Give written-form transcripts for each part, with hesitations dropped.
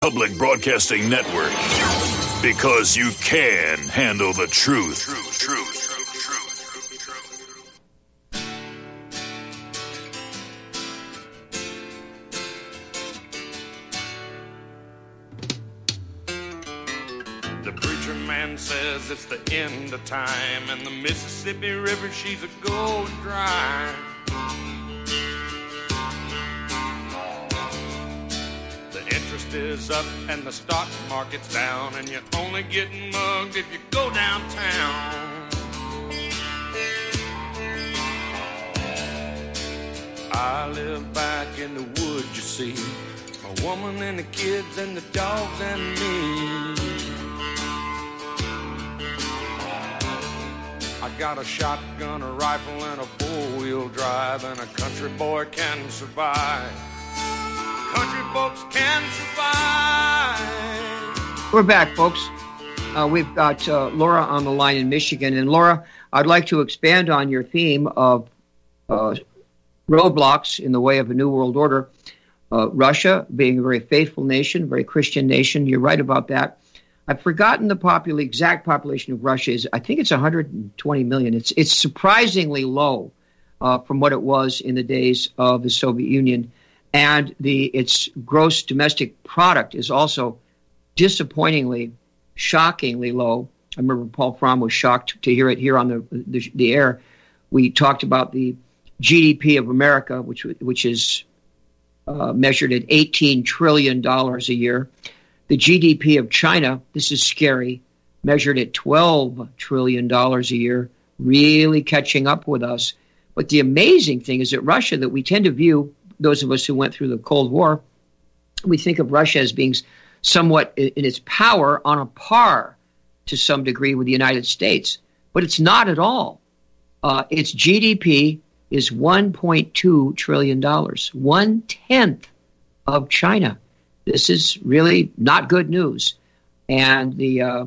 Public Broadcasting Network. Because you can handle the truth. The preacher man says it's the end of time, and the Mississippi River, she's a going dry. The interest is up and the stock market's down, and you're only getting mugged if you go downtown. I live back in the woods, you see, my woman and the kids and the dogs and me. I got a shotgun, a rifle, and a four-wheel drive, and a country boy can survive. Country folks can survive. We're back, folks. We've got Laura on the line in Michigan. And Laura, I'd like to expand on your theme of roadblocks in the way of a new world order. Russia being a very faithful nation, very Christian nation. You're right about that. I've forgotten the exact population of Russia is. I think it's 120 million. It's surprisingly low from what it was in the days of the Soviet Union, and its gross domestic product is also disappointingly, shockingly low. I remember Paul Fromm was shocked to hear it here on the air. We talked about the GDP of America, which is measured at $18 trillion a year. The GDP of China, this is scary, measured at $12 trillion a year, really catching up with us. But the amazing thing is that Russia, that we tend to view, those of us who went through the Cold War, we think of Russia as being somewhat in its power on a par to some degree with the United States. But it's not at all. Its GDP is $1.2 trillion, 1/10 of China. This is really not good news. And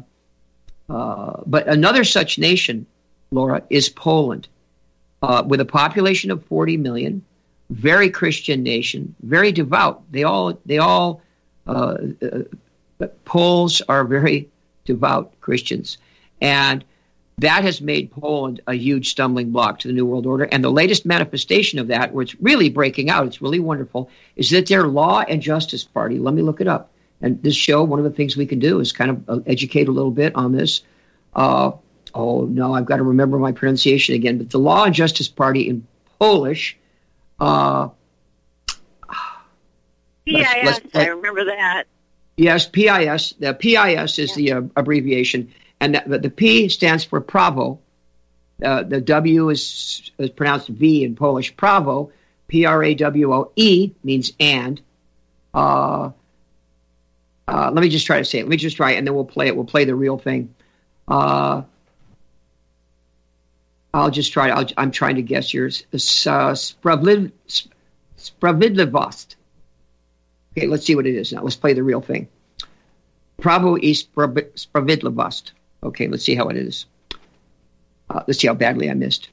but another such nation, Laura, is Poland, with a population of 40 million, very Christian nation, very devout. Poles are very devout Christians. And that has made Poland a huge stumbling block to the New World Order. And the latest manifestation of that, where it's really breaking out, it's really wonderful, is that their Law and Justice Party, let me look it up. And this show, one of the things we can do is kind of educate a little bit on this. Oh, no, I've got to remember my pronunciation again. But the Law and Justice Party in Polish. PIS, I remember that. Yes, PIS. The PIS is the abbreviation. And the P stands for Prawo. The W is pronounced V in Polish. Prawo, Prawo. E means and. Let me just try to say it. Let me just try it, and then we'll play it. We'll play the real thing. I'll just try. I'm trying to guess yours. Sprawiedliwość. Okay, let's see what it is now. Let's play the real thing. Prawo I Sprawiedliwość. Okay, let's see how it is. Let's see how badly I missed.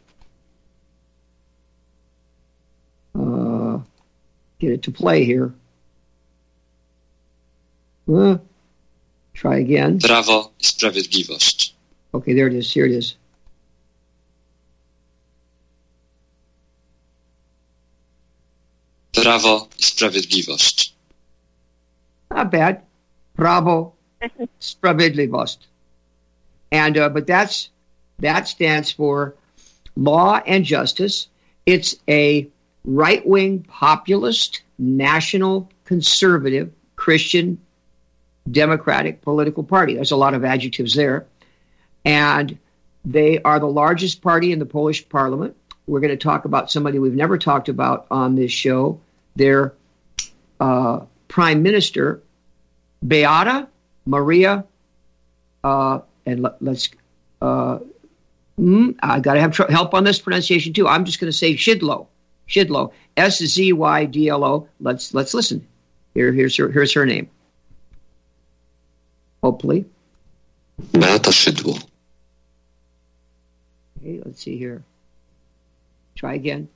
Get it to play here. Try again. Prawo I Sprawiedliwość. Okay, there it is. Here it is. Prawo I Sprawiedliwość. Not bad. Prawo Sprawiedliwość. And but that stands for Law and Justice. It's a right-wing populist, national conservative, Christian, democratic political party. There's a lot of adjectives there. And they are the largest party in the Polish parliament. We're going to talk about somebody we've never talked about on this show. Their prime minister, Beata Maria, and let's, I got to have help on this pronunciation too. I'm just going to say Szydło, Szydło. Let's listen. Here's her name. Hopefully. Beata Szydło. Okay, let's see here. Try again.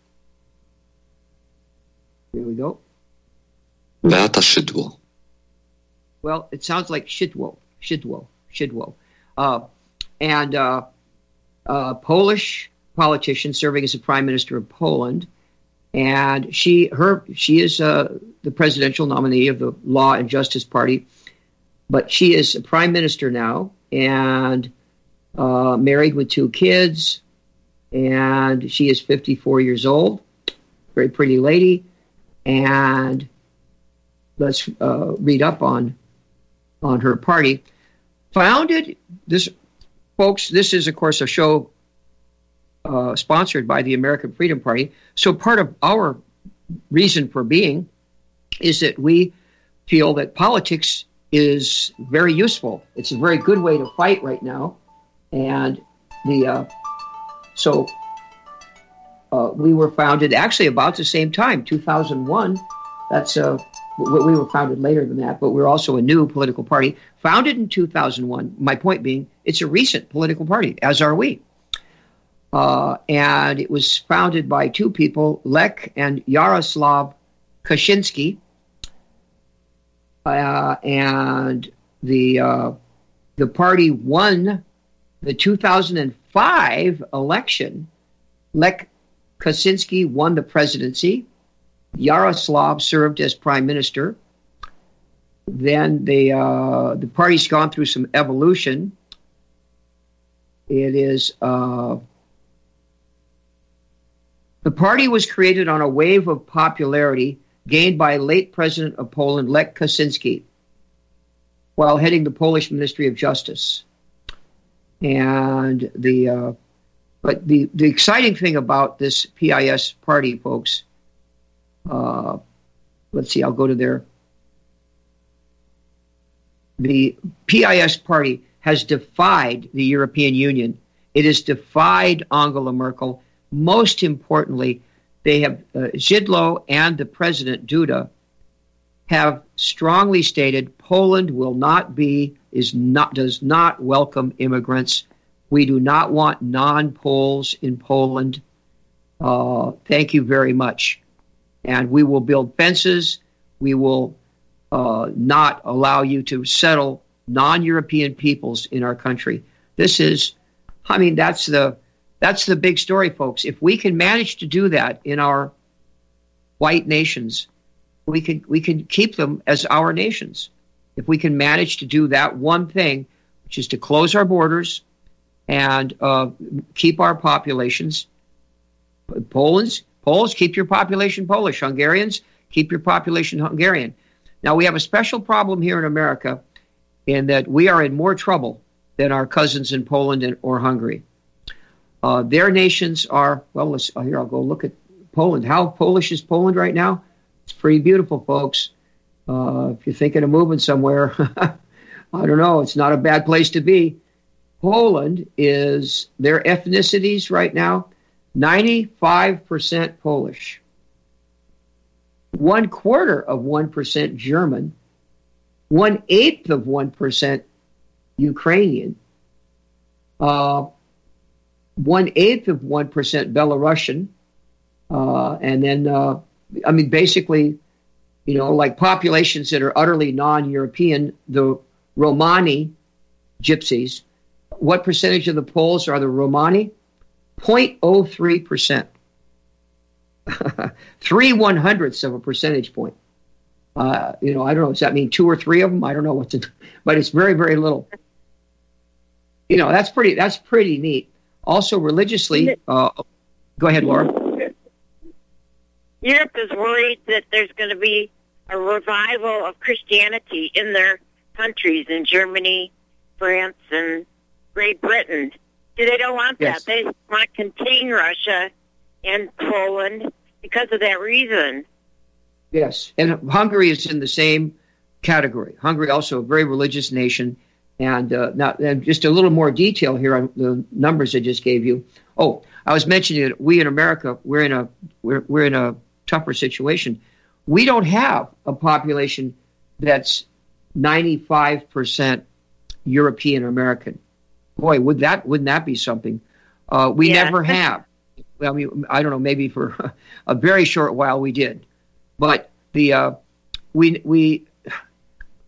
Here we go. Beata Szydło. Well, it sounds like Szydło. And Polish politician serving as the prime minister of Poland. And she is the presidential nominee of the Law and Justice Party, but she is a prime minister now and married with 2 kids, and she is 54 years old, very pretty lady. And let's read up on her party. Founded this, folks. This is, of course, a show sponsored by the American Freedom Party. So part of our reason for being is that we feel that politics is very useful. It's a very good way to fight right now. And we were founded actually about the same time, 2001. That's we were founded later than that, but we're also a new political party, founded in 2001. My point being, it's a recent political party, as are we. And it was founded by 2 people, Lech and Yaroslav Kaczynski. And the party won the 2005 election. Lech Kaczynski won the presidency. Yaroslav served as prime minister. Then the party's gone through some evolution. It is the party was created on a wave of popularity gained by late President of Poland, Lech Kaczynski, while heading the Polish Ministry of Justice. And the exciting thing about this PIS party, folks, let's see, I'll go to there. The PIS party has defied the European Union. It has defied Angela Merkel. Most importantly, they have Szydło and the president Duda have strongly stated Poland does not welcome immigrants. We do not want non-Poles in Poland. Thank you very much. And we will build fences. We will not allow you to settle non-European peoples in our country. That's the big story, folks. If we can manage to do that in our white nations, we can keep them as our nations. If we can manage to do that one thing, which is to close our borders and keep our populations. Poles, keep your population Polish. Hungarians, keep your population Hungarian. Now, we have a special problem here in America in that we are in more trouble than our cousins in Poland or Hungary. Their nations are, well, here, I'll go look at Poland. How Polish is Poland right now? It's pretty beautiful, folks. If you're thinking of moving somewhere, I don't know, it's not a bad place to be. Poland is, their ethnicities right now, 95% Polish, 1/4% German, 1/8% Ukrainian, 1/8% Belarusian, and then, basically, like populations that are utterly non-European, the Romani gypsies. What percentage of the Poles are the Romani? 0.03%. 3/100ths of a percentage point. I don't know. Does that mean 2 or 3 of them? I don't know but it's very, very little. That's pretty neat. Also, religiously, go ahead, Laura. Europe is worried that there's going to be a revival of Christianity in their countries, in Germany, France, and Great Britain. They don't want Yes. that. They want to contain Russia and Poland because of that reason. Yes, and Hungary is in the same category. Hungary also a very religious nation. And now, and just a little more detail here on the numbers I just gave you. Oh, I was mentioning that we in America, we're in a tougher situation. We don't have a population that's 95% European American. Boy, wouldn't that be something? We never have. I mean, I don't know. Maybe for a very short while we did, but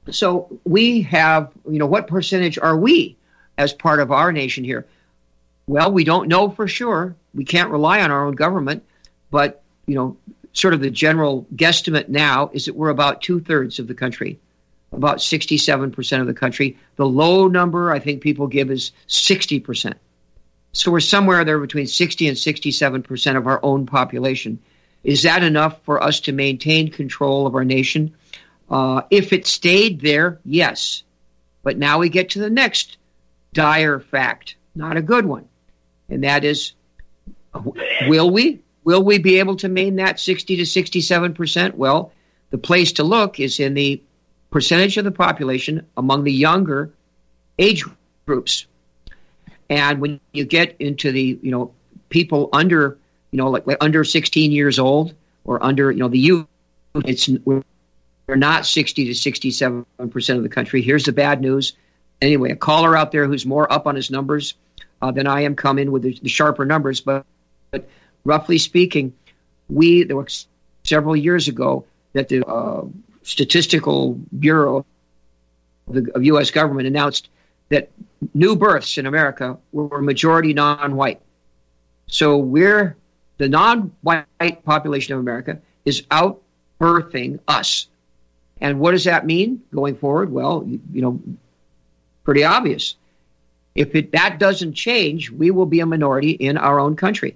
So we have, what percentage are we as part of our nation here? Well, we don't know for sure. We can't rely on our own government, but, sort of the general guesstimate now is that we're about 2/3 of the country, about 67% of the country. The low number I think people give is 60%. So we're somewhere there between 60 and 67% of our own population. Is that enough for us to maintain control of our nation? If it stayed there, yes. But now we get to the next dire fact, not a good one. And that is, will we? Will we be able to maintain that 60 to 67%? Well, the place to look is in the percentage of the population among the younger age groups. And when you get into the, people under, like under 16 years old or under, the youth, we're not 60 to 67% of the country. Here's the bad news. Anyway, a caller out there who's more up on his numbers than I am come in with the sharper numbers. But roughly speaking, there were several years ago that the Statistical Bureau of U.S. government announced that new births in America were majority non-white. So the non-white population of America is out-birthing us. And what does that mean going forward? Well, pretty obvious. If that doesn't change, we will be a minority in our own country.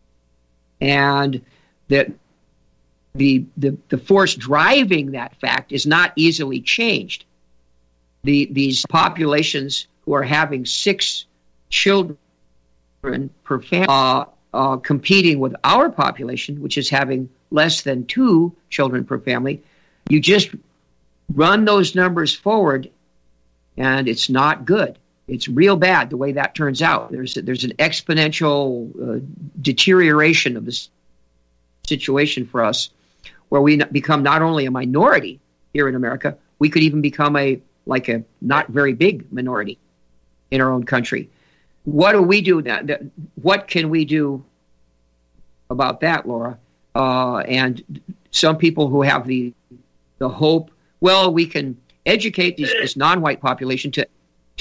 And that the force driving that fact is not easily changed. These populations who are having 6 children per family competing with our population, which is having less than 2 children per family, you just run those numbers forward, and it's not good. It's real bad the way that turns out. There's an exponential deterioration of the situation for us, where we become not only a minority here in America, we could even become a not very big minority in our own country. What do we do now? What can we do about that, Laura? And some people who have the hope, well, we can educate this non-white population to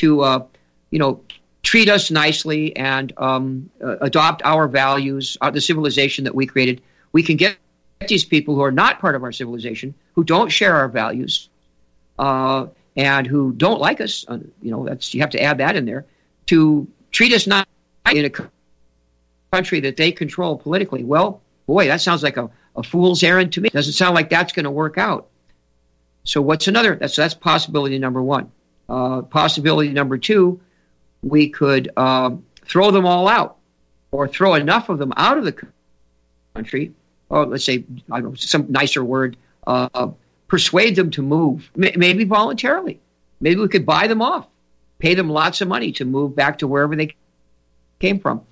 treat us nicely and adopt our values, the civilization that we created. We can get these people who are not part of our civilization, who don't share our values, and who don't like us. You have to add that in there, to treat us not in a country that they control politically. Well, boy, that sounds like a fool's errand to me. It doesn't sound like that's going to work out. So what's another? That's possibility number one. Possibility number two, we could throw them all out, or throw enough of them out of the country. Or let's say, I don't know, some nicer word, persuade them to move, maybe voluntarily. Maybe we could buy them off, pay them lots of money to move back to wherever they came from.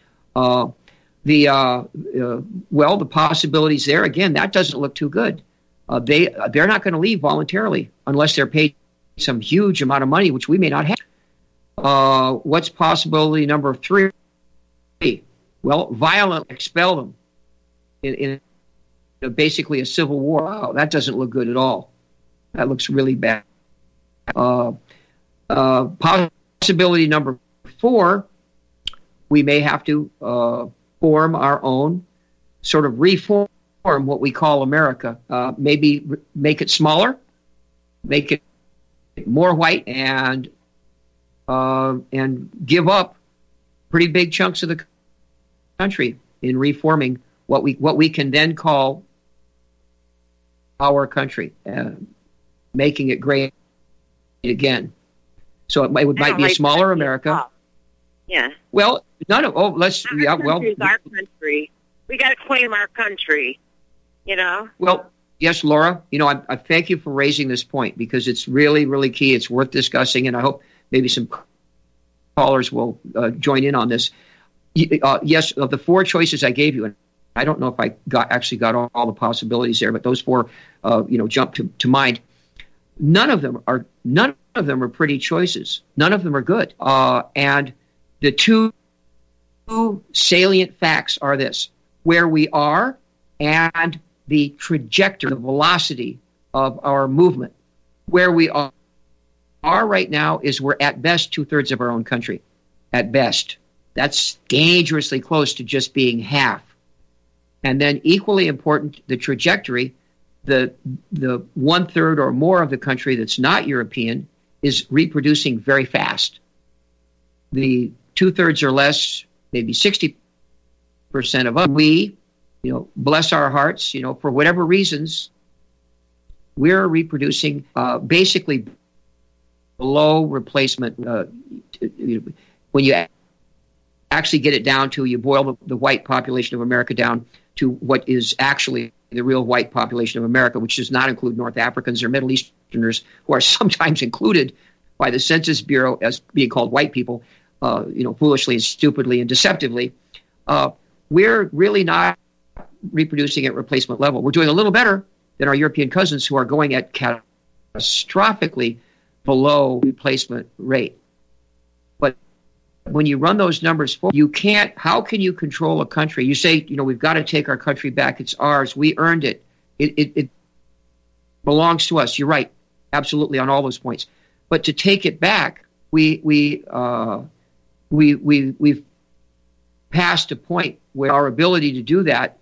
The possibilities there, again, that doesn't look too good. They're not going to leave voluntarily unless they're paid some huge amount of money, which we may not have. What's possibility number three? Well, violently expel them in basically a civil war. Wow, that doesn't look good at all. That looks really bad. Possibility number four, we may have to form our own, sort of reform what we call America. Maybe make it smaller, make it more white, and give up pretty big chunks of the country in reforming what we can then call our country, making it great again. So it might be a smaller America. Yeah. Well, let's. Our country. We got to claim our country. Well, yes, Laura. I thank you for raising this point, because it's really, really key. It's worth discussing, and I hope maybe some callers will join in on this. Yes, of the four choices I gave you, and I don't know if I got all the possibilities there, but those four, jump to mind. None of them are pretty choices. None of them are good. And the two salient facts are this: where we are and the trajectory, the velocity of our movement. Where we are are right now is we're at best 2/3 of our own country. At best. That's dangerously close to just being half. And then equally important, the trajectory, the 1/3 or more of the country that's not European is reproducing very fast. The 2/3 or less, maybe 60% of us, we, bless our hearts, for whatever reasons, we're reproducing basically below replacement. When you actually get it down to, you boil the white population of America down to what is actually the real white population of America, which does not include North Africans or Middle Easterners, who are sometimes included by the Census Bureau as being called white people, foolishly and stupidly and deceptively. We're really not reproducing at replacement level. We're doing a little better than our European cousins, who are going at catastrophically below replacement rate. But when you run those numbers forward, you can't. How can you control a country? You say, we've got to take our country back. It's ours. We earned it. It belongs to us. You're right, absolutely, on all those points. But to take it back, we've passed a point where our ability to do that,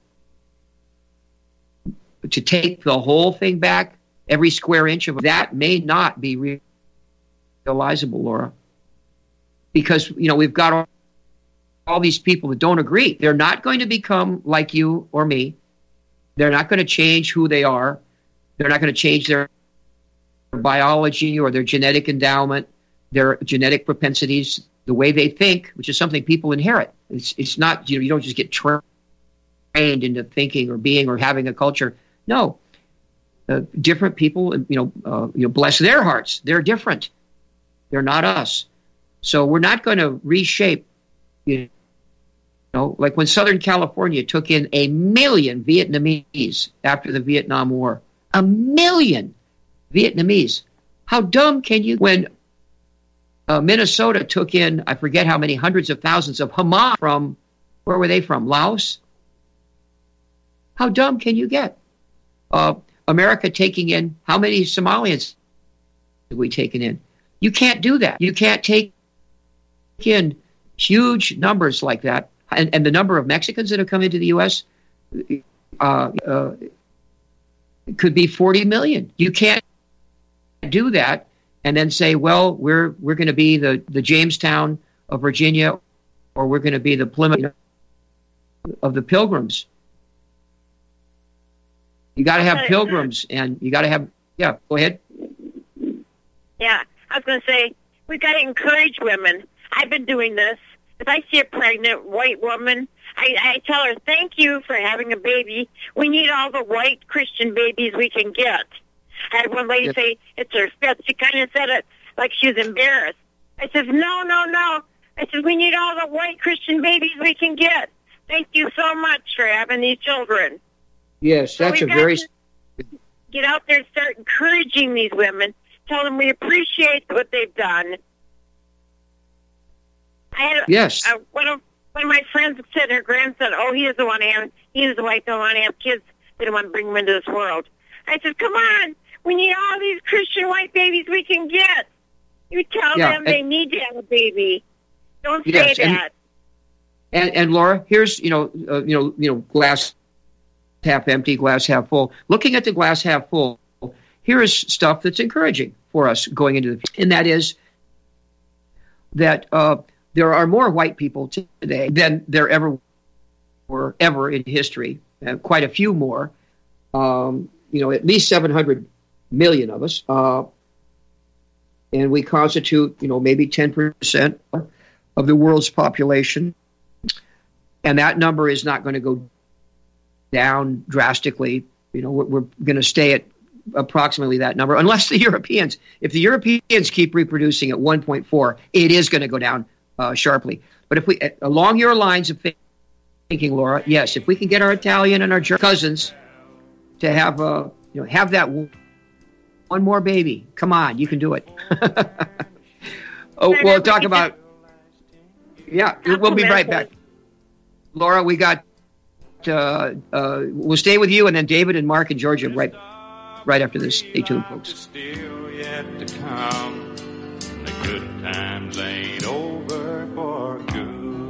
to take the whole thing back, every square inch of that, may not be realizable, Laura. Because, we've got all these people that don't agree. They're not going to become like you or me. They're not going to change who they are. They're not going to change their biology or their genetic endowment, their genetic propensities, the way they think, which is something people inherit. It's not, you don't just get trained into thinking or being or having a culture. No. Different people, bless their hearts. They're different. They're not us. So we're not going to reshape, like when Southern California took in 1 million Vietnamese after the Vietnam War. 1 million Vietnamese. How dumb can you, when Minnesota took in, I forget how many hundreds of thousands of Hmong from, where were they from? Laos? How dumb can you get? America taking in, how many Somalians have we taken in? You can't do that. You can't take in huge numbers like that. And the number of Mexicans that have come into the U.S. Could be 40 million. You can't do that and then say, well, we're going to be the Jamestown of Virginia, or we're going to be the Plymouth of the Pilgrims. You got to have pilgrims, and you got to have, yeah, go ahead. Yeah, I was going to say, we've got to encourage women. I've been doing this. If I see a pregnant white woman, I tell her, thank you for having a baby. We need all the white Christian babies we can get. I had one lady say, it's her fifth. She kind of said it like she was embarrassed. I said, no. I said, we need all the white Christian babies we can get. Thank you so much for having these children. Yes, that's a very... Get out there and start encouraging these women. Tell them we appreciate what they've done. One of my friends said her grandson, he doesn't want to have, he and his wife don't want to have kids. They don't want to bring them into this world. I said, come on. We need all these Christian white babies we can get. You tell them they need to have a baby. Don't say that. And Laura, here's, glass half empty, glass half full. Looking at the glass half full, here is stuff that's encouraging for us going into the future. And that is that there are more white people today than there ever were in history. Quite a few more. At least 700 million of us. And we constitute, maybe 10% of the world's population. And that number is not going to go down drastically. We're going to stay at approximately that number, unless if the Europeans keep reproducing at 1.4, it is going to go down sharply. But if we, along your lines of thinking, Laura, yes, if we can get our Italian and our German cousins to have that one more baby, come on, you can do it. We'll talk about. Yeah, we'll be right back. Laura, we got. We'll stay with you, and then David and Mark and Georgia right after this. Stay tuned, folks. Still yet to come. good times ain't over for good.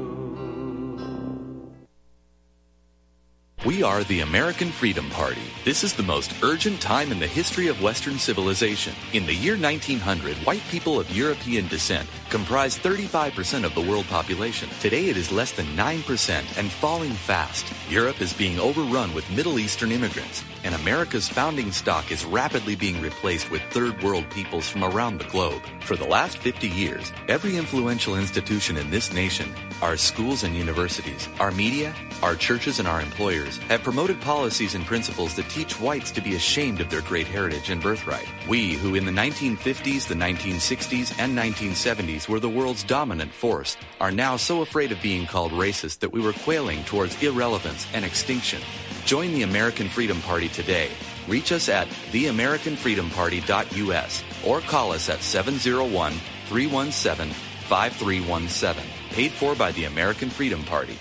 We are the American Freedom Party. This is the most urgent time in the history of Western civilization. In the year 1900, white people of European descent comprised 35% of the world population. Today it is less than 9% and falling fast. Europe is being overrun with Middle Eastern immigrants, and America's founding stock is rapidly being replaced with third world peoples from around the globe. For the last 50 years, every influential institution in this nation, our schools and universities, our media, our churches and our employers, have promoted policies and principles that teach whites to be ashamed of their great heritage and birthright. We, who in the 1950s, the 1960s, and 1970s were the world's dominant force, are now so afraid of being called racist that we were quailing towards irrelevance and extinction. Join the American Freedom Party today. Reach us at theamericanfreedomparty.us or call us at 701-317-5317. Paid for by the American Freedom Party.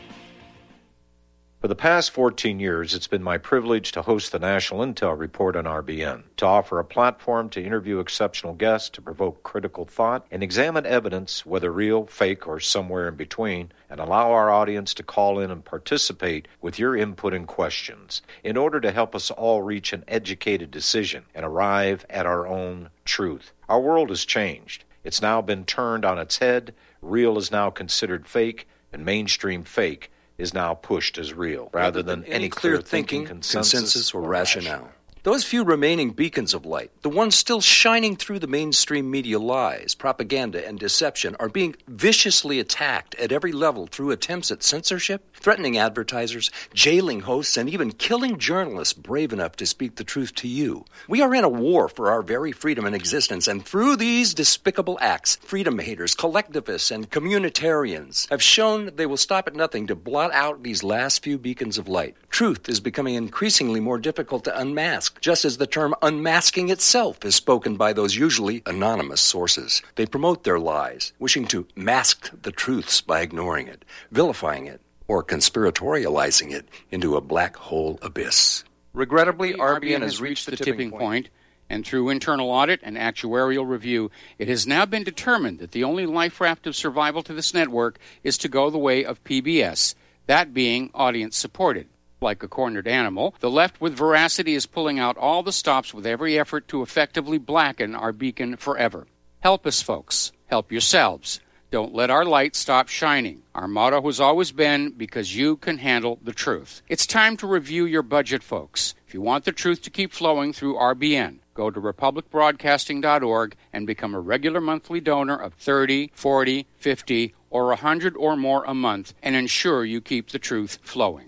For the past 14 years, it's been my privilege to host the National Intel Report on RBN, to offer a platform to interview exceptional guests, to provoke critical thought, and examine evidence, whether real, fake, or somewhere in between, and allow our audience to call in and participate with your input and questions in order to help us all reach an educated decision and arrive at our own truth. Our world has changed. It's now been turned on its head. Real is now considered fake, and mainstream fake is now pushed as real, rather than any clear thinking, consensus, or rationale. Those few remaining beacons of light, the ones still shining through the mainstream media lies, propaganda, and deception, are being viciously attacked at every level through attempts at censorship, threatening advertisers, jailing hosts, and even killing journalists brave enough to speak the truth to you. We are in a war for our very freedom and existence, and through these despicable acts, freedom haters, collectivists, and communitarians have shown they will stop at nothing to blot out these last few beacons of light. Truth is becoming increasingly more difficult to unmask, just as the term unmasking itself is spoken by those usually anonymous sources. They promote their lies, wishing to mask the truths by ignoring it, vilifying it, or conspiratorializing it into a black hole abyss. Regrettably, RBN has reached the tipping point, and through internal audit and actuarial review, it has now been determined that the only life raft of survival to this network is to go the way of PBS, that being audience-supported. Like a cornered animal, the left with veracity is pulling out all the stops with every effort to effectively blacken our beacon forever. Help us, folks. Help yourselves. Don't let our light stop shining. Our motto has always been, because you can handle the truth. It's time to review your budget, folks. If you want the truth to keep flowing through RBN, go to republicbroadcasting.org and become a regular monthly donor of $30, $40, $50, or $100 or more a month and ensure you keep the truth flowing.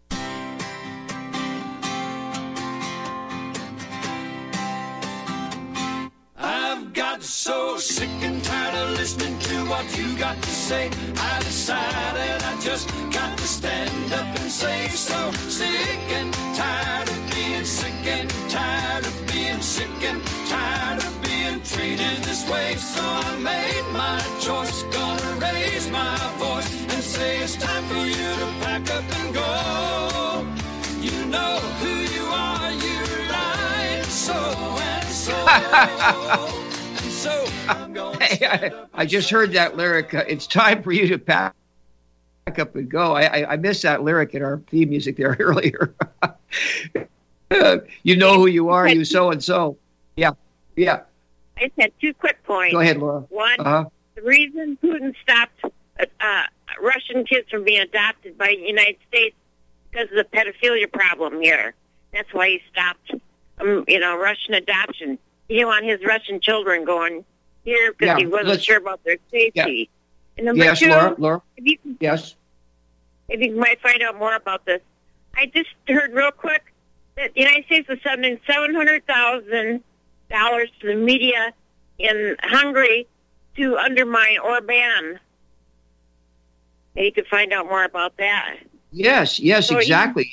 So sick and tired of listening to what you got to say. I decided I just got to stand up and say so. Sick and tired of being sick and tired of being sick and tired of being treated this way. So I made my choice, gonna raise my voice and say it's time for you to pack up and go. You know who you are, you lied so and so. Hey, I just heard that lyric. It's time for you to pack up and go. I missed that lyric in our theme music there earlier. You know who you are, you so and so. Yeah. I just had two quick points. Go ahead, Laura. One, the reason Putin stopped Russian kids from being adopted by the United States because of the pedophilia problem here. That's why he stopped, Russian adoption. He didn't want his Russian children going here because he wasn't sure about their safety. Yeah. And number two, Laura. If you might find out more about this. I just heard real quick that the United States was sending $700,000 to the media in Hungary to undermine Orban. And you could find out more about that. Yes, so exactly.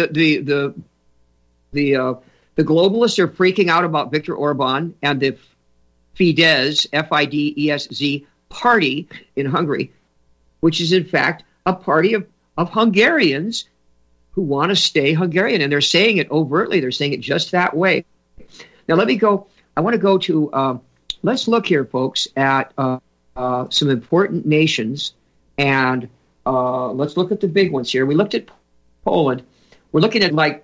The globalists are freaking out about Viktor Orban and the Fidesz, F-I-D-E-S-Z, party in Hungary, which is in fact a party of Hungarians who want to stay Hungarian. And they're saying it overtly. They're saying it just that way. Now, let me go. I want to go to let's look here, folks, at some important nations, and let's look at the big ones here. We looked at Poland. We're looking at like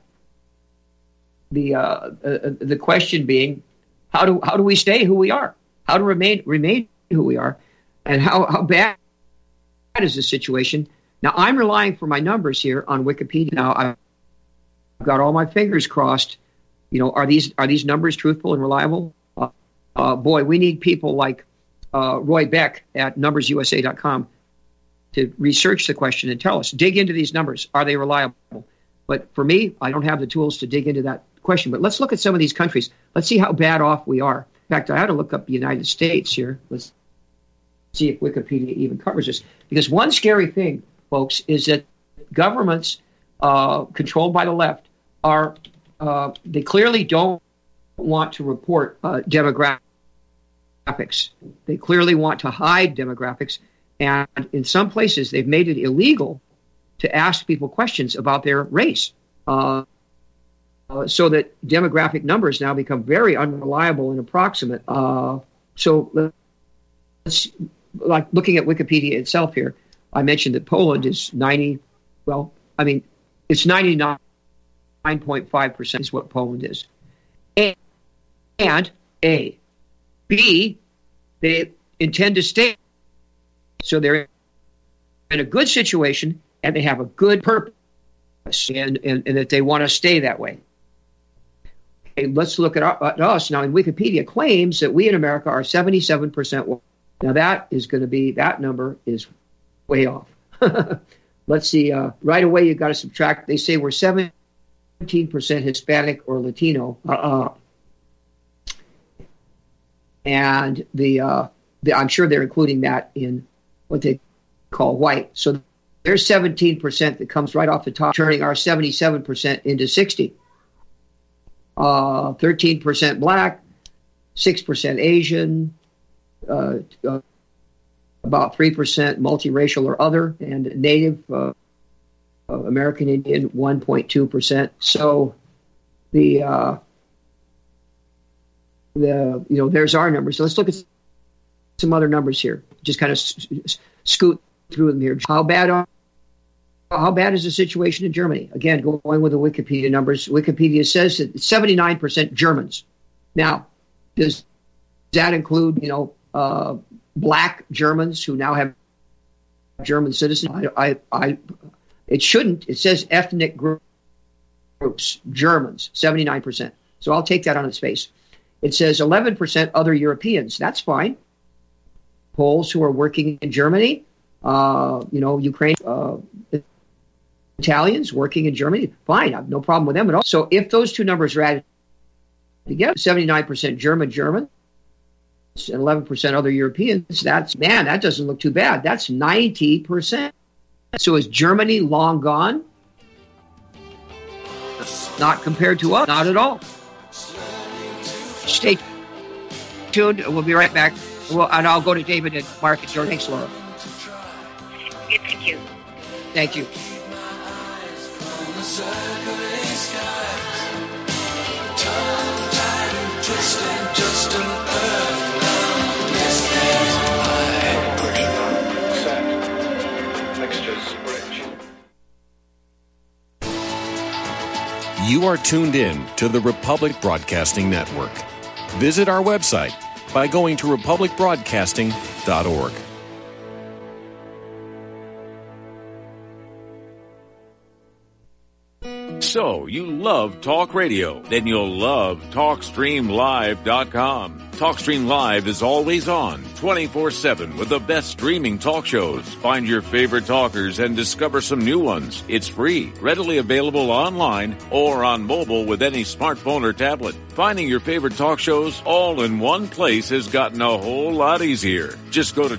the question being, how do we stay who we are? How to remain who we are, and how bad is the situation? Now, I'm relying for my numbers here on Wikipedia. Now, I've got all my fingers crossed. Are these numbers truthful and reliable? Boy, we need people like Roy Beck at numbersusa.com to research the question and tell us, dig into these numbers. Are they reliable? But for me, I don't have the tools to dig into that question. But let's look at some of these countries. Let's see how bad off we are. In fact, I had to look up the United States here. Let's see if Wikipedia even covers this. Because one scary thing, folks, is that governments controlled by the left are they clearly don't want to report demographics. They clearly want to hide demographics. And in some places, they've made it illegal to ask people questions about their race. So that demographic numbers now become very unreliable and approximate. So let's, like looking at Wikipedia itself here, I mentioned that Poland is it's 99.5% is what Poland is. And A. B, they intend to stay. So they're in a good situation and they have a good purpose and that they want to stay that way. Okay, let's look at us. Now, in Wikipedia claims that we in America are 77% white. Now, that number is way off. Let's see. Right away, you've got to subtract. They say we're 17% Hispanic or Latino. And I'm sure they're including that in what they call white. So there's 17% that comes right off the top, turning our 77% into 60. 13% black, 6% Asian, about 3% multiracial or other, and Native American Indian, 1.2%. So there's our numbers. So let's look at some other numbers here. Just kind of scoot through them here. How bad is the situation in Germany? Again, going with the Wikipedia numbers, Wikipedia says that it's 79% Germans. Now, does that include, black Germans who now have German citizenship? It shouldn't. It says ethnic groups, Germans, 79%. So I'll take that on its face. It says 11% other Europeans. That's fine. Poles who are working in Germany, Ukraine, Italians working in Germany, fine. I have no problem with them at all. So if those two numbers are added together, 79% Germans, and 11% other Europeans, that doesn't look too bad. That's 90%. So is Germany long gone? Not compared to us. Not at all. Stay tuned. We'll be right back. And I'll go to David and Mark and Jordan. Thanks, Laura. Thank you. Thank you. You are tuned in to the Republic Broadcasting Network. Visit our website by going to republicbroadcasting.org. So, you love talk radio? Then you'll love TalkStreamLive.com. TalkStream Live is always on, 24/7 with the best streaming talk shows. Find your favorite talkers and discover some new ones. It's free, readily available online or on mobile with any smartphone or tablet. Finding your favorite talk shows all in one place has gotten a whole lot easier. Just go to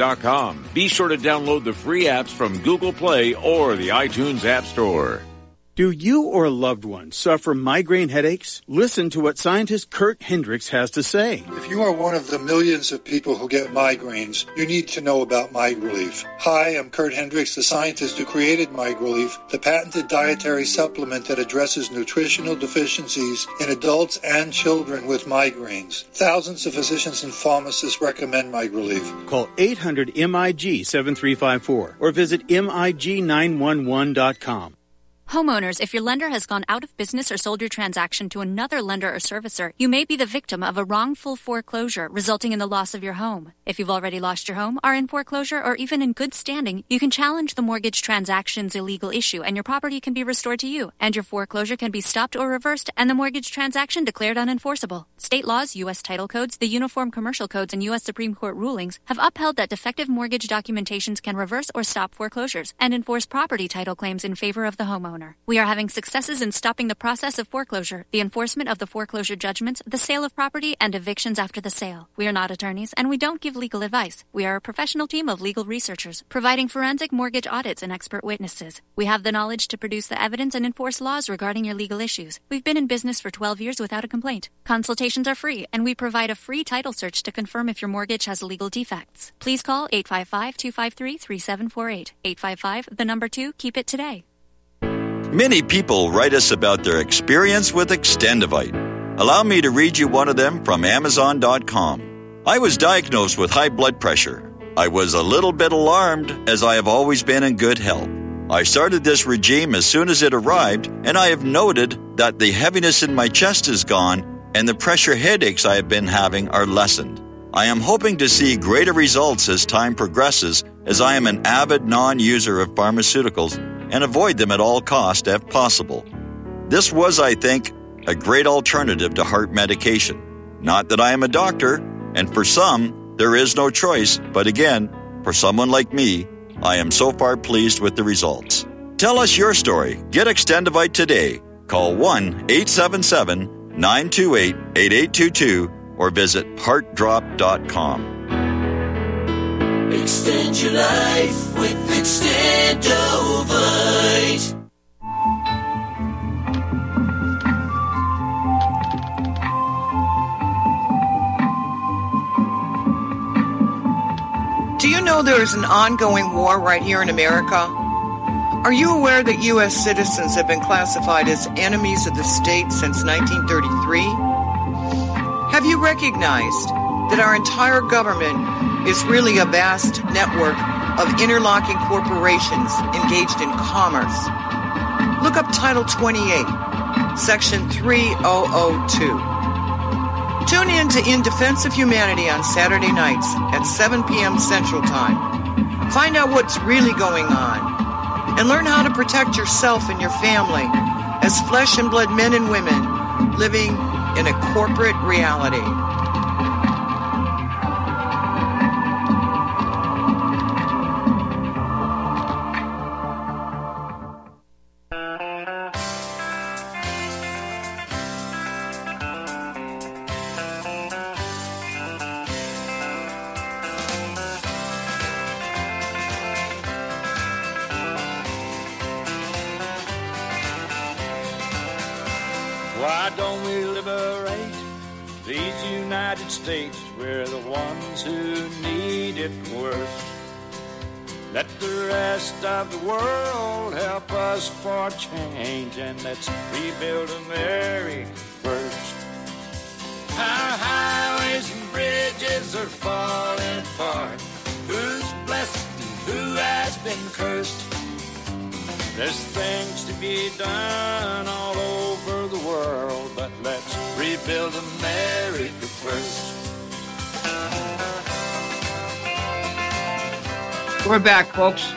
TalkStreamLive.com. Be sure to download the free apps from Google Play or the iTunes App Store. Do you or a loved one suffer migraine headaches? Listen to what scientist Kurt Hendricks has to say. If you are one of the millions of people who get migraines, you need to know about MigraLief. Hi, I'm Kurt Hendricks, the scientist who created MigraLief, the patented dietary supplement that addresses nutritional deficiencies in adults and children with migraines. Thousands of physicians and pharmacists recommend MigraLief. Call 800-MIG-7354 or visit MIG911.com. Homeowners, if your lender has gone out of business or sold your transaction to another lender or servicer, you may be the victim of a wrongful foreclosure resulting in the loss of your home. If you've already lost your home, are in foreclosure, or even in good standing, you can challenge the mortgage transaction's illegal issue and your property can be restored to you, and your foreclosure can be stopped or reversed and the mortgage transaction declared unenforceable. State laws, U.S. title codes, the Uniform Commercial Codes, and U.S. Supreme Court rulings have upheld that defective mortgage documentations can reverse or stop foreclosures and enforce property title claims in favor of the homeowner. We are having successes in stopping the process of foreclosure, the enforcement of the foreclosure judgments, the sale of property, and evictions after the sale. We are not attorneys, and we don't give legal advice. We are a professional team of legal researchers, providing forensic mortgage audits and expert witnesses. We have the knowledge to produce the evidence and enforce laws regarding your legal issues. We've been in business for 12 years without a complaint. Consultations are free, and we provide a free title search to confirm if your mortgage has legal defects. Please call 855-253-3748. 855, 2, keep it today. Many people write us about their experience with Extendivite. Allow me to read you one of them from Amazon.com. I was diagnosed with high blood pressure. I was a little bit alarmed, as I have always been in good health. I started this regime as soon as it arrived, and I have noted that the heaviness in my chest is gone and the pressure headaches I have been having are lessened. I am hoping to see greater results as time progresses, as I am an avid non-user of pharmaceuticals and avoid them at all costs if possible. This was, I think, a great alternative to heart medication. Not that I am a doctor, and for some, there is no choice, but again, for someone like me, I am so far pleased with the results. Tell us your story. Get Extendivite today. Call 1-877-928-8822 or visit heartdrop.com. Extend your life with Extendovite. Do you know there is an ongoing war right here in America? Are you aware that U.S. citizens have been classified as enemies of the state since 1933? Have you recognized that our entire government is really a vast network of interlocking corporations engaged in commerce? Look up Title 28, Section 3002. Tune in to In Defense of Humanity on Saturday nights at 7 p.m. Central Time. Find out what's really going on and learn how to protect yourself and your family as flesh and blood men and women living in a corporate reality. Why don't we liberate these United States? We're the ones who need it worst. Let the rest of the world help us for change, and let's rebuild America first. Our highways and bridges are falling apart. Who's blessed and who has been cursed? There's things to be done all over the world, but let's rebuild America first. We're back, folks.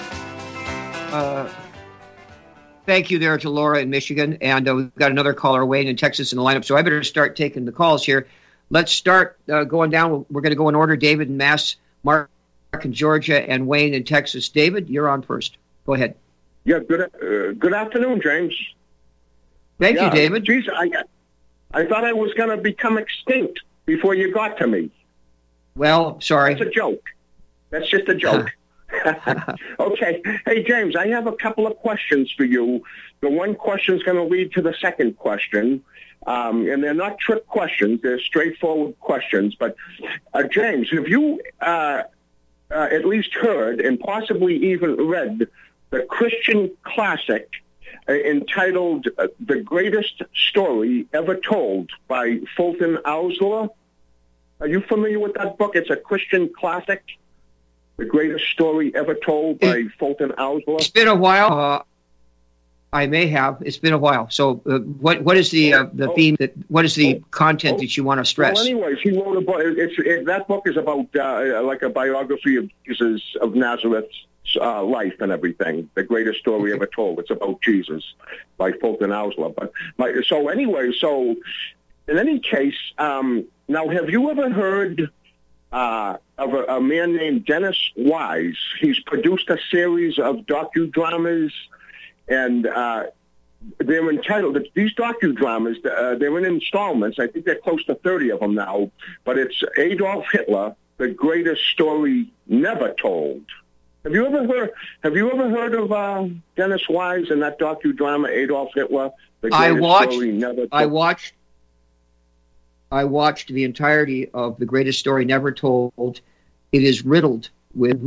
Thank you there to Laura in Michigan. And we've got another caller, Wayne in Texas, in the lineup. So I better start taking the calls here. Let's start going down. We're going to go in order. David in Mass, Mark in Georgia, and Wayne in Texas. David, you're on first. Go ahead. Yeah, good afternoon, James. Thank you, David. Geez, I thought I was going to become extinct before you got to me. Well, sorry. That's a joke. That's just a joke. Okay. Hey, James, I have a couple of questions for you. The one question is going to lead to the second question. And they're not trick questions. They're straightforward questions. But, James, have you at least heard and possibly even read the Christian classic entitled The Greatest Story Ever Told by Fulton Oursler? Are you familiar with that book? It's a Christian classic, The Greatest Story Ever Told by Fulton Oursler. It's been a while. I may have. It's been a while. So, what is the theme? What is the content that you want to stress? Well, anyways, he wrote a book. That book is about like a biography of Jesus of Nazareth's life and everything. The Greatest Story Ever Told. It's about Jesus by Fulton Oursler. So in any case, now have you ever heard of a man named Dennis Wise? He's produced a series of docudramas. And they're entitled, these docudramas, they're in installments. I think they're close to 30 of them now. But it's Adolf Hitler, The Greatest Story Never Told. Have you ever heard of Dennis Wise and that docudrama, Adolf Hitler, The Greatest Story Never Told? I watched the entirety of The Greatest Story Never Told. It is riddled with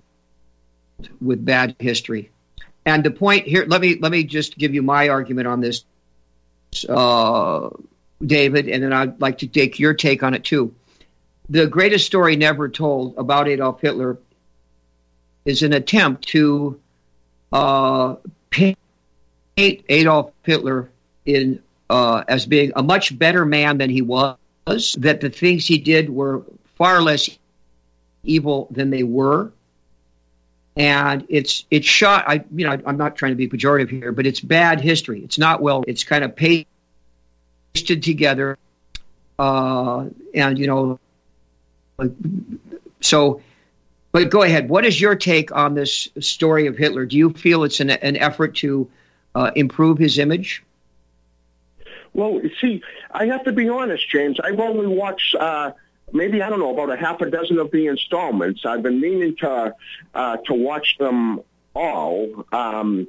bad history. And the point here, let me just give you my argument on this, David, and then I'd like to take your take on it too. The Greatest Story Never Told about Adolf Hitler is an attempt to paint Adolf Hitler in as being a much better man than he was, that the things he did were far less evil than they were. And it's shot. I'm not trying to be pejorative here, but it's bad history. It's not well. It's kind of pasted together, So, but go ahead. What is your take on this story of Hitler? Do you feel it's an effort to improve his image? Well, see, I have to be honest, James. I've only watched. Maybe, I don't know, about a half a dozen of the installments. I've been meaning to watch them all. Well,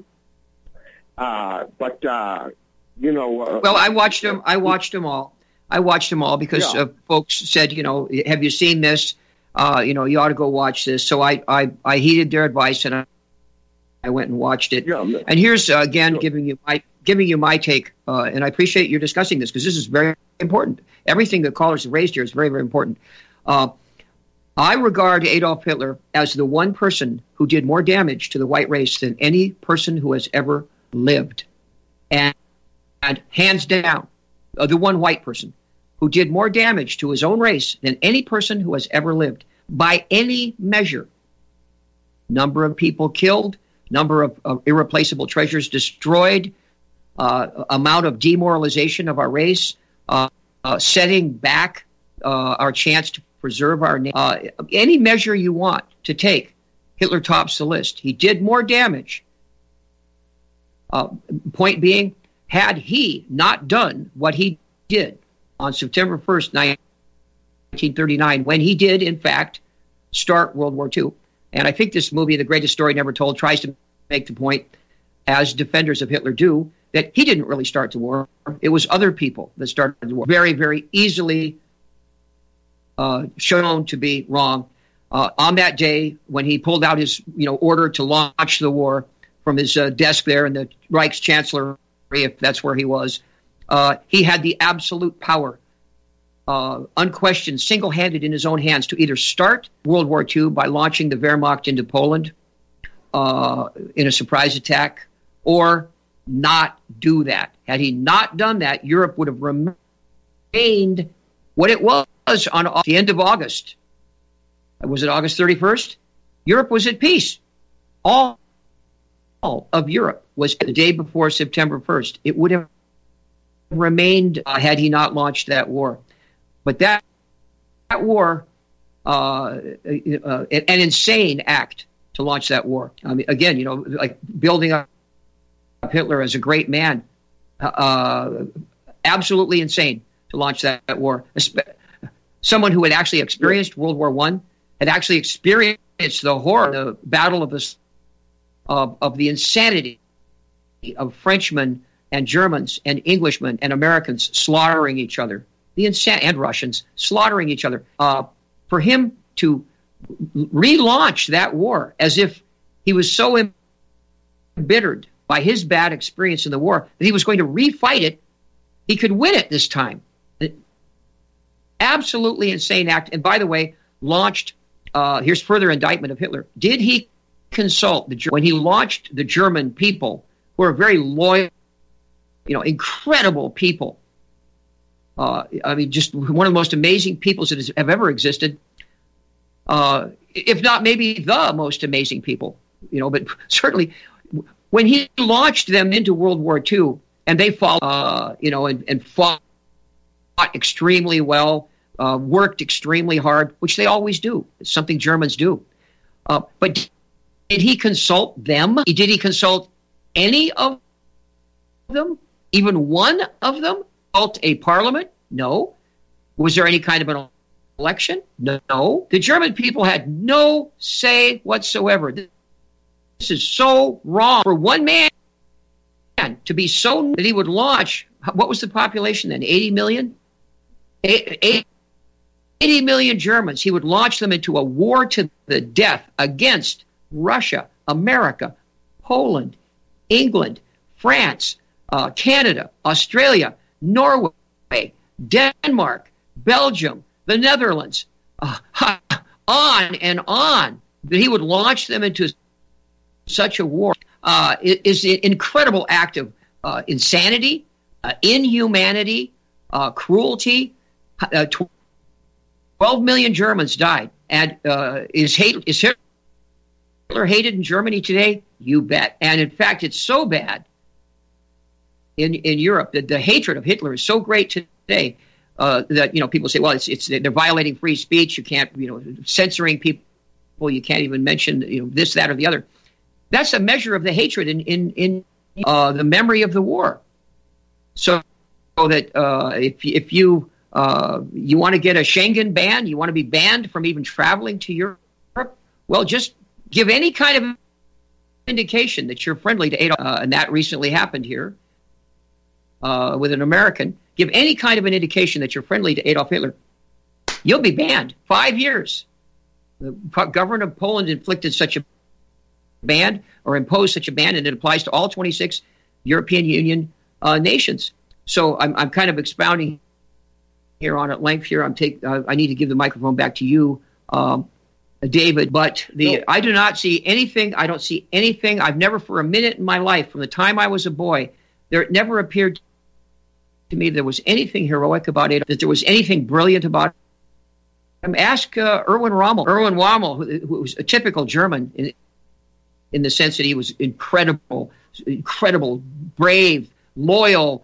I watched them. I watched them all. Because folks said, have you seen this? You ought to go watch this. So I heeded their advice and I went and watched it. Yeah. And here's again giving you my take. And I appreciate you discussing this because this is very important. Everything the callers have raised here is very, very important. I regard Adolf Hitler as the one person who did more damage to the white race than any person who has ever lived. And hands down, the one white person who did more damage to his own race than any person who has ever lived by any measure. Number of people killed, number of irreplaceable treasures destroyed, amount of demoralization of our race, setting back our chance to preserve our name. Any measure you want to take, Hitler tops the list. He did more damage. Point being, had he not done what he did on September 1st, 1939, when he did, in fact, start World War II. And I think this movie, The Greatest Story Never Told, tries to make the point, as defenders of Hitler do, that he didn't really start the war. It was other people that started the war. Very, very easily shown to be wrong. On that day, when he pulled out his order to launch the war from his desk there in the Reichschancellery, if that's where he was, he had the absolute power, unquestioned, single-handed in his own hands, to either start World War II by launching the Wehrmacht into Poland in a surprise attack, or not do that. Had he not done that, Europe would have remained what it was on the end of August. Was it August 31st? Europe was at peace. All of Europe was the day before September 1st. It would have remained had he not launched that war. But that war, an insane act to launch that war. I mean, again, like building up Hitler as a great man, absolutely insane to launch that war. Someone who had actually experienced World War I had actually experienced the horror, the battle of the insanity of Frenchmen and Germans and Englishmen and Americans slaughtering each other, and Russians slaughtering each other. For him to relaunch that war as if he was so embittered by his bad experience in the war that he was going to refight it, he could win it this time. Absolutely insane act. And by the way, launched, here's further indictment of Hitler. Did he consult when he launched the German people, who are very loyal, incredible people? Just one of the most amazing peoples that have ever existed. If not maybe the most amazing people, but certainly when he launched them into World War II and they followed, and fought extremely well, worked extremely hard, which they always do. It's something Germans do. But did he consult them? Did he consult any of them? Even one of them? Consult a parliament? No. Was there any kind of an election? No. The German people had no say whatsoever. This is so wrong for one man to be so that he would launch. What was the population then? 80 million? 80 million Germans. He would launch them into a war to the death against Russia, America, Poland, England, France, Canada, Australia, Norway, Denmark, Belgium, the Netherlands, on and on. That he would launch them into such a war is an incredible act of insanity, inhumanity, cruelty. 12 million Germans died. And is Hitler hated in Germany today? You bet. And in fact, it's so bad in Europe that the hatred of Hitler is so great today that people say, well, they're violating free speech. You can't, censoring people. You can't even mention this, that, or the other. That's a measure of the hatred in the memory of the war. So that if you want to get a Schengen ban, you want to be banned from even traveling to Europe, well, just give any kind of indication that you're friendly to Adolf, and that recently happened here with an American. Give any kind of an indication that you're friendly to Adolf Hitler, you'll be banned 5 years. The government of Poland inflicted such a ban or imposed such a ban, and it applies to all 26 European Union nations. So I'm kind of expounding here on at length here. I need to give the microphone back to you, David. But I do not see anything. I don't see anything. I've never for a minute in my life, from the time I was a boy, there never appeared to me there was anything heroic about it, that there was anything brilliant about it. Ask Erwin Rommel. Erwin Rommel, who was a typical German in the sense that he was incredible, brave, loyal,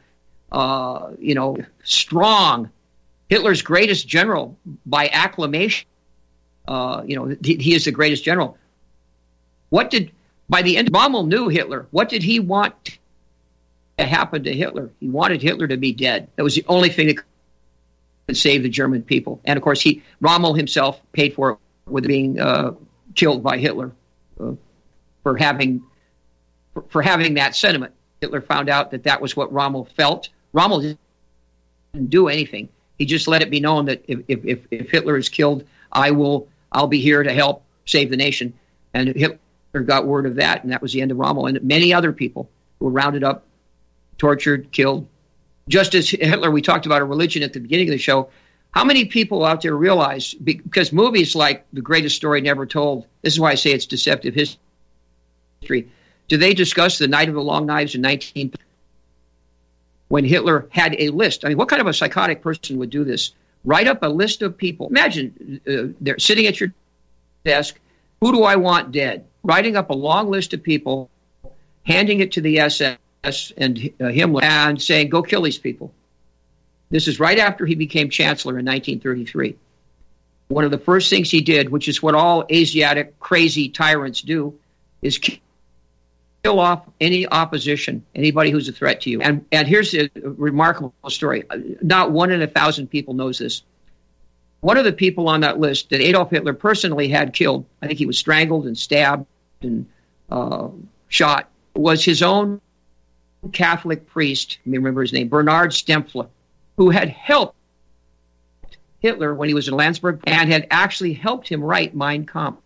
strong. Hitler's greatest general by acclamation. He is the greatest general. By the end, Rommel knew Hitler. What did he want to happen to Hitler? He wanted Hitler to be dead. That was the only thing that could save the German people. And of course, Rommel himself paid for it with being killed by Hitler for having that sentiment. Hitler found out that was what Rommel felt. Rommel didn't do anything. He just let it be known that if Hitler is killed, I'll be here to help save the nation. And Hitler got word of that, and that was the end of Rommel. And many other people who were rounded up, tortured, killed. Just as Hitler, we talked about a religion at the beginning of the show. How many people out there realize, because movies like The Greatest Story Never Told, this is why I say it's deceptive history. Do they discuss the Night of the Long Knives in 1930? When Hitler had a list. I mean, what kind of a psychotic person would do this? Write up a list of people. Imagine they're sitting at your desk. Who do I want dead? Writing up a long list of people, handing it to the SS and Himmler, and saying, go kill these people. This is right after he became chancellor in 1933. One of the first things he did, which is what all Asiatic crazy tyrants do, is kill off any opposition, anybody who's a threat to you. And here's a remarkable story. Not 1 in 1,000 people knows this. one of the people on that list that Adolf Hitler personally had killed, I think he was strangled and stabbed and shot, was his own Catholic priest, let me remember his name, Bernard Stempfler, who had helped Hitler when he was in Landsberg and had actually helped him write Mein Kampf.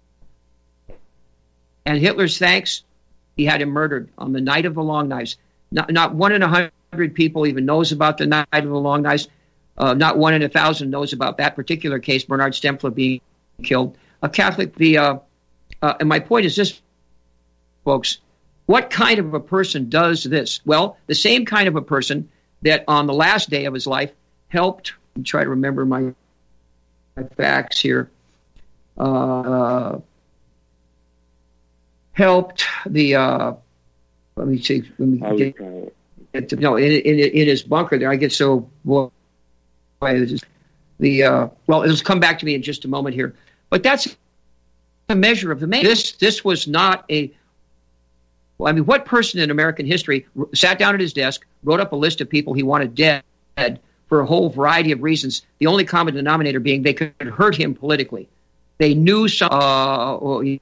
And Hitler's thanks, he had him murdered on the Night of the Long Knives. Not 1 in 100 people even knows about the Night of the Long Knives. Not 1 in 1,000 knows about that particular case, Bernard Stempfler being killed. A Catholic, and my point is this, folks, what kind of a person does this? Well, the same kind of a person that on the last day of his life helped, let me try to remember my facts here, helped the, let me see, in his bunker there, I get so, well, it'll come back to me in just a moment here. But that's a measure of the man. This was not what person in American history sat down at his desk, wrote up a list of people he wanted dead for a whole variety of reasons, the only common denominator being they could hurt him politically. They knew they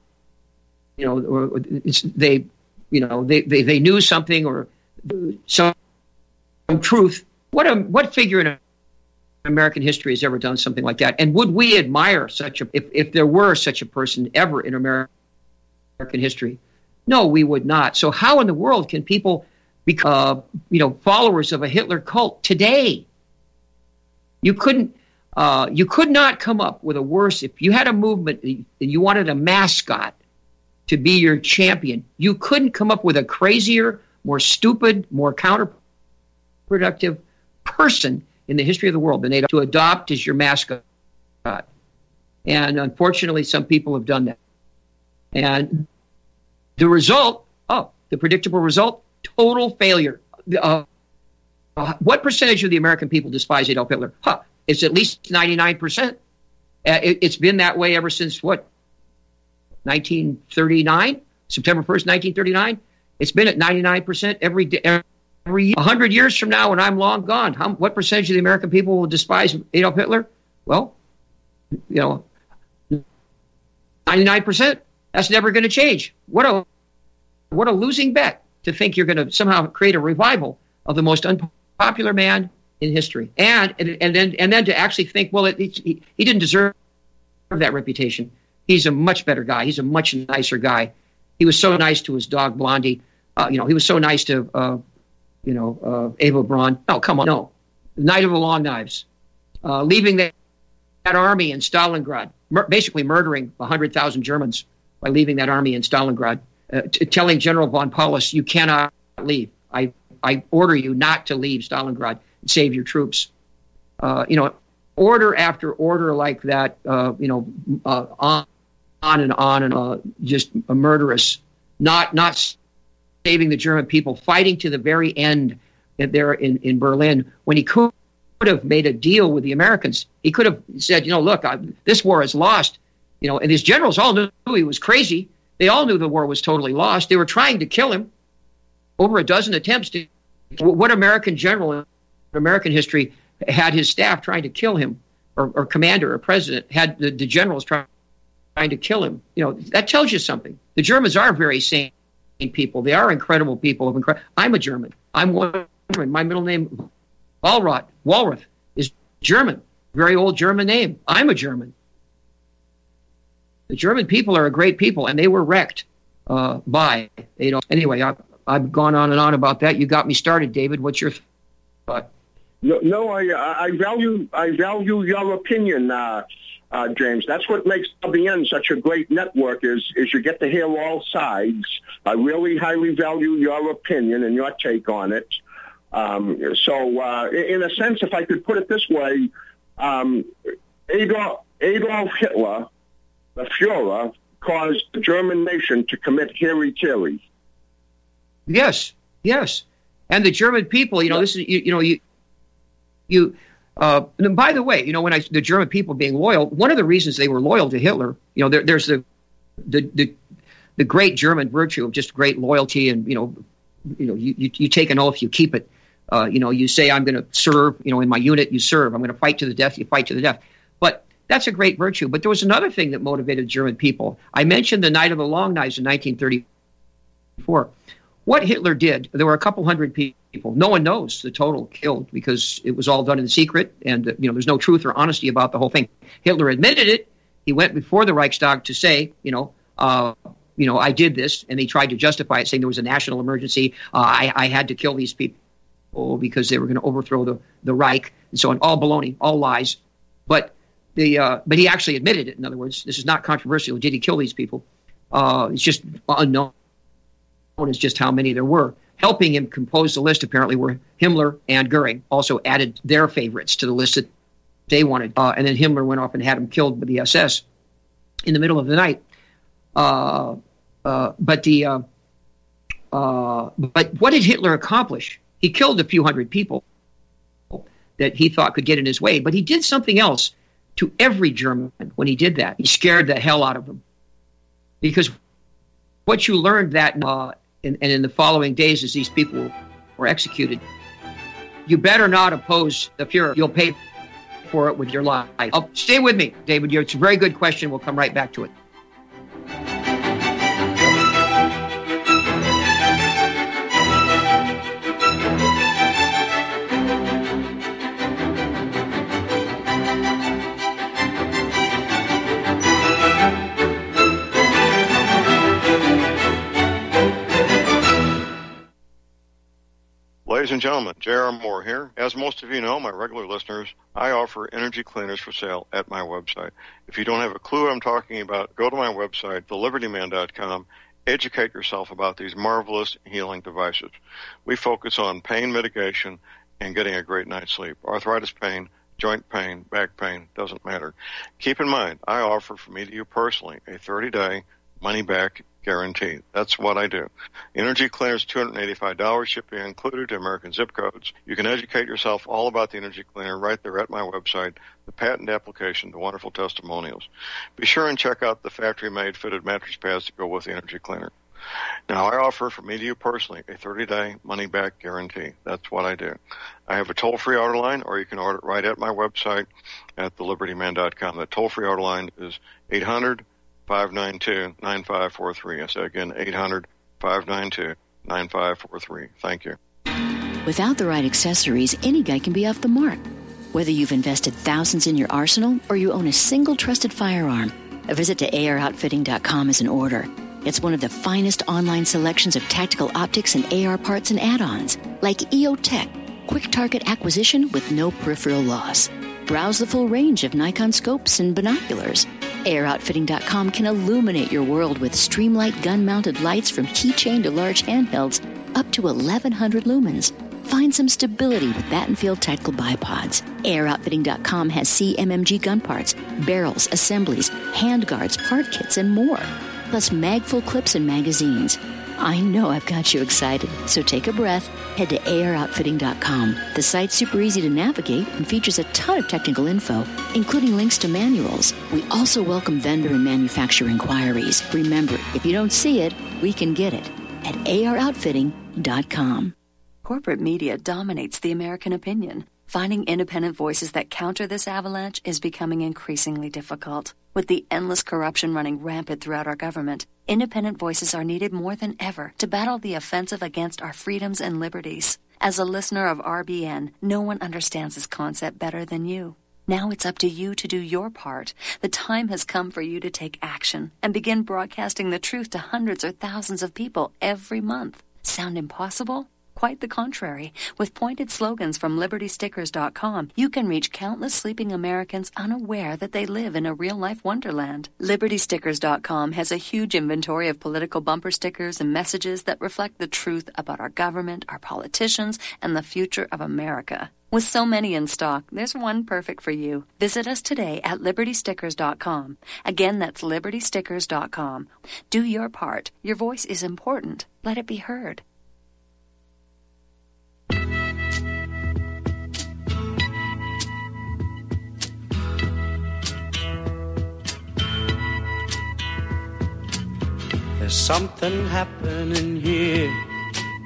knew something or some truth. What figure in American history has ever done something like that? And would we admire if there were such a person ever in American history? No, we would not. So how in the world can people become, followers of a Hitler cult today? You could not come up with a worse, if you had a movement and you wanted a mascot to be your champion, you couldn't come up with a crazier, more stupid, more counterproductive person in the history of the world than Adolf to adopt as your mascot. And unfortunately, some people have done that. And the result, the predictable result, total failure. What percentage of the American people despise Adolf Hitler? It's at least 99%. It's been that way ever since, 1939? September 1st, 1939? It's been at 99% every day. Every 100 years from now, when I'm long gone, what percentage of the American people will despise Adolf Hitler? Well, 99%. That's never going to change. What a losing bet to think you're going to somehow create a revival of the most unpopular man in history, and then to actually think, well, he didn't deserve that reputation. He's a much better guy. He's a much nicer guy. He was so nice to his dog Blondie. He was so nice to Eva Braun. Oh, come on, no. The Night of the Long Knives, leaving that army in Stalingrad, basically murdering 100,000 Germans by leaving that army in Stalingrad, telling General von Paulus, you cannot leave. I order you not to leave Stalingrad and save your troops. Order after order like that, on and on, and just a murderous, not saving the German people, fighting to the very end there in Berlin, when he could have made a deal with the Americans. He could have said, look, this war is lost. And his generals all knew he was crazy. They all knew the war was totally lost. They were trying to kill him. Over a dozen attempts to. What American general in American history had his staff trying to kill him, or commander or president had the generals trying to kill him? That tells you something. The Germans are very sane people. They are incredible people. I'm a German. I'm one German. My middle name, Walrath, is German. Very old German name. I'm a German. The German people are a great people, and they were wrecked by Adolf. Anyway, I've gone on and on about that. You got me started, David. What's your thought? No, I value your opinion, James. That's what makes RBN such a great network. Is you get to hear all sides. I really highly value your opinion and your take on it. So, in a sense, if I could put it this way, Adolf Hitler, the Fuhrer, caused the German nation to commit hara-kiri. Yes, and the German people. This is and by the way, when the German people being loyal, one of the reasons they were loyal to Hitler, there's the great German virtue of just great loyalty, and you take an oath, you keep it. You say, I'm going to serve. In my unit, you serve. I'm going to fight to the death. You fight to the death. But that's a great virtue. But there was another thing that motivated German people. I mentioned the Night of the Long Knives in 1934. What Hitler did, there were a couple hundred people. No one knows the total killed because it was all done in secret, and there's no truth or honesty about the whole thing. Hitler admitted it. He went before the Reichstag to say, I did this, and he tried to justify it, saying there was a national emergency. I had to kill these people because they were going to overthrow the Reich, and so on. All baloney, all lies. But he actually admitted it. In other words, this is not controversial. Did he kill these people? It's just unknown as just how many there were. Helping him compose the list apparently were Himmler and Goering. Also added their favorites to the list that they wanted, and then Himmler went off and had him killed by the SS in the middle of the night. But what did Hitler accomplish? He killed a few hundred people that he thought could get in his way, but he did something else to every German when he did that. He scared the hell out of them. Because what you learned that in the following days as these people were executed, you better not oppose the Fuhrer. You'll pay for it with your life. Stay with me, David. It's a very good question. We'll come right back to it. Ladies and gentlemen, J.R. Moore here. As most of you know, my regular listeners, I offer energy cleaners for sale at my website. If you don't have a clue what I'm talking about, go to my website, thelibertyman.com, educate yourself about these marvelous healing devices. We focus on pain mitigation and getting a great night's sleep. Arthritis pain, joint pain, back pain, doesn't matter. Keep in mind, I offer from me to you personally a 30-day money-back guarantee. That's what I do. Energy cleaners, $285, shipping included to American zip codes. You can educate yourself all about the energy cleaner right there at my website, the patent application, the wonderful testimonials. Be sure and check out the factory-made fitted mattress pads to go with the energy cleaner. Now, I offer from me to you personally a 30-day money-back guarantee. That's what I do. I have a toll-free order line, or you can order it right at my website at thelibertyman.com. That toll-free order line is 800-592-9543. I say again, 800-592-9543. Thank you. Without the right accessories, any guy can be off the mark. Whether you've invested thousands in your arsenal or you own a single trusted firearm, a visit to AROutfitting.com is in order. It's one of the finest online selections of tactical optics and AR parts and add-ons, like EOTech, quick target acquisition with no peripheral loss. Browse the full range of Nikon scopes and binoculars. AROutfitting.com can illuminate your world with Streamlight gun-mounted lights from keychain to large handhelds up to 1,100 lumens. Find some stability with Battenfield tactical bipods. AROutfitting.com has CMMG gun parts, barrels, assemblies, handguards, part kits, and more. Plus magful clips and magazines. I know I've got you excited, so take a breath. Head to AROutfitting.com. The site's super easy to navigate and features a ton of technical info, including links to manuals. We also welcome vendor and manufacturer inquiries. Remember, if you don't see it, we can get it at AROutfitting.com. Corporate media dominates the American opinion. Finding independent voices that counter this avalanche is becoming increasingly difficult. With the endless corruption running rampant throughout our government, independent voices are needed more than ever to battle the offensive against our freedoms and liberties. As a listener of RBN, no one understands this concept better than you. Now it's up to you to do your part. The time has come for you to take action and begin broadcasting the truth to hundreds or thousands of people every month. Sound impossible? Quite the contrary. With pointed slogans from LibertyStickers.com, you can reach countless sleeping Americans unaware that they live in a real-life wonderland. LibertyStickers.com has a huge inventory of political bumper stickers and messages that reflect the truth about our government, our politicians, and the future of America. With so many in stock, there's one perfect for you. Visit us today at LibertyStickers.com. Again, that's LibertyStickers.com. Do your part. Your voice is important. Let it be heard. There's something happening here,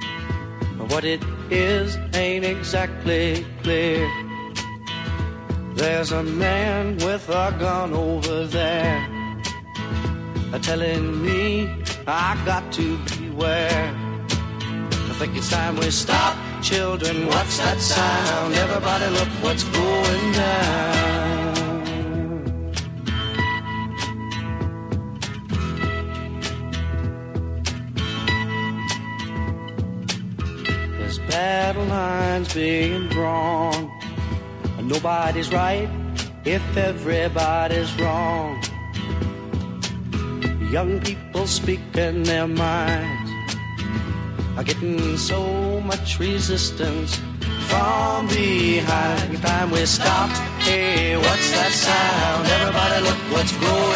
but what it is ain't exactly clear. There's a man with a gun over there, telling me I got to beware. I think it's time we stop, children. What's that sound? Everybody look what's going down. There's battle lines being drawn. Nobody's right if everybody's wrong. Young people speaking their minds are getting so much resistance from behind. Every time we stop, hey, what's that sound? Everybody look what's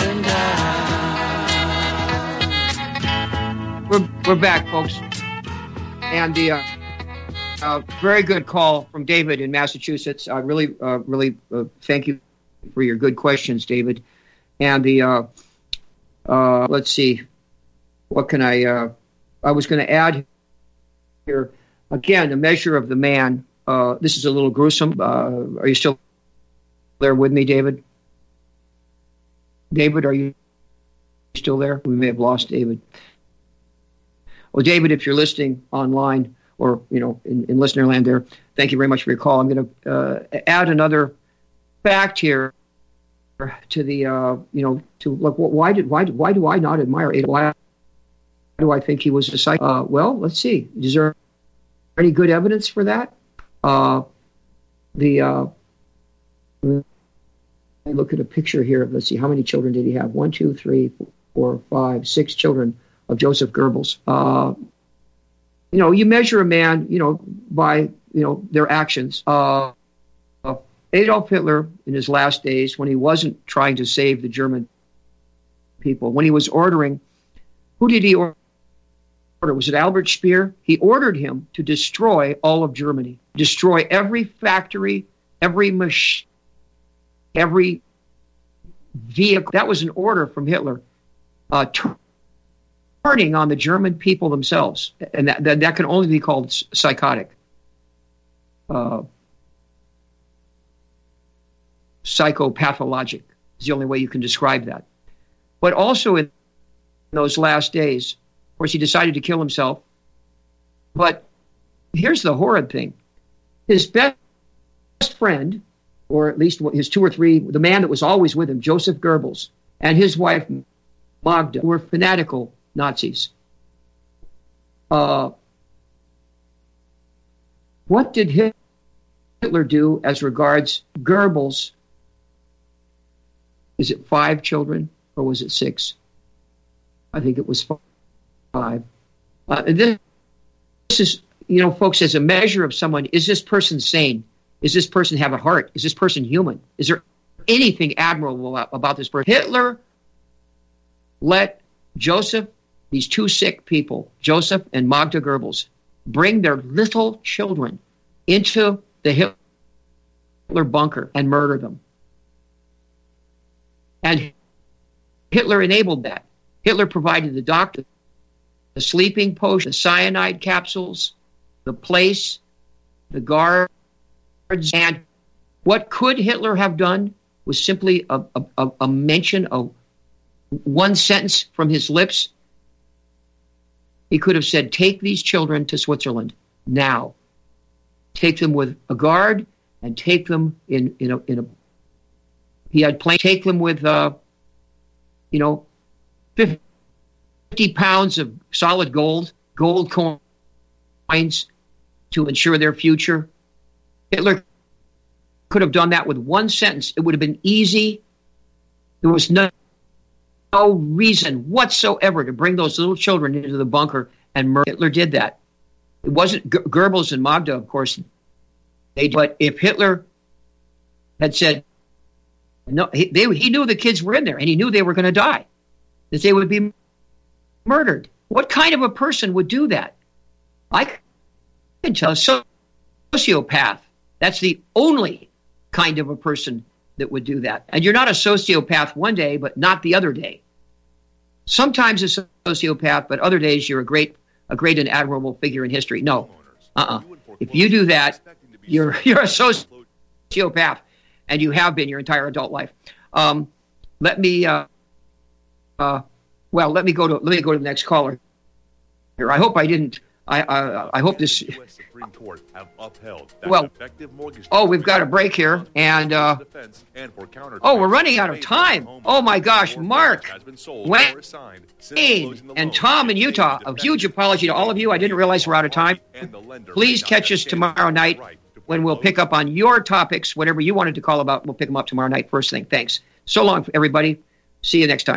going down. We're back, folks. And the very good call from David in Massachusetts. I really thank you for your good questions, David. And the let's see, what can I was going to add here again. The measure of the man. This is a little gruesome. Are you still there with me, David? David, are you still there? We may have lost David. Well, David, if you're listening online, or, in listener land there, thank you very much for your call. I'm going to add another fact here to the, to look, why do I not admire Adolf? Why do I think he was a psycho? Well, let's see. Is there any good evidence for that? Let me look at a picture here. Let's see. How many children did he have? 1, 2, 3, 4, 5, 6 children of Joseph Goebbels. You measure a man, by, their actions. Adolf Hitler, in his last days, when he wasn't trying to save the German people, when he was ordering, who did he order? Was it Albert Speer? He ordered him to destroy all of Germany, destroy every factory, every machine, every vehicle. That was an order from Hitler. Turning on the German people themselves, and that can only be called psychotic, psychopathologic is the only way you can describe that. But also in those last days, of course, he decided to kill himself. But here's the horrid thing: his best friend, or at least his 2 or 3, the man that was always with him, Joseph Goebbels, and his wife Magda, were fanatical Nazis. What did Hitler do as regards Goebbels? Is it 5 children or was it 6? I think it was 5. And this is, folks, as a measure of someone, is this person sane? Is this person have a heart? Is this person human? Is there anything admirable about this person? Hitler let these 2 sick people, Joseph and Magda Goebbels, bring their little children into the Hitler bunker and murder them. And Hitler enabled that. Hitler provided the doctor, the sleeping potion, the cyanide capsules, the place, the guards. And what could Hitler have done was simply a mention of one sentence from his lips. He could have said, take these children to Switzerland now. Take them with a guard and take them in a he had plane, take them with 50 pounds of solid gold coins to ensure their future. Hitler could have done that with one sentence. It would have been easy. There was no reason whatsoever to bring those little children into the bunker and murder. Hitler did that. It wasn't Goebbels and Magda, of course. But if Hitler had said, no, he knew the kids were in there, and he knew they were going to die, that they would be murdered. What kind of a person would do that? I can tell, a sociopath. That's the only kind of a person that would do that. And you're not a sociopath one day, but not the other day. Sometimes a sociopath, but other days you're a great and admirable figure in history. No. If you do that, you're a sociopath. and you have been your entire adult life. Let me go to the next caller here. I hope I didn't. I hope this. Well, we've got a break here, and we're running out of time. Oh my gosh, Mark, Wayne, and Tom in Utah. A huge apology to all of you. I didn't realize we're out of time. Please catch us tomorrow night when we'll pick up on your topics, whatever you wanted to call about. We'll pick them up tomorrow night first thing. Thanks. So long, everybody. See you next time.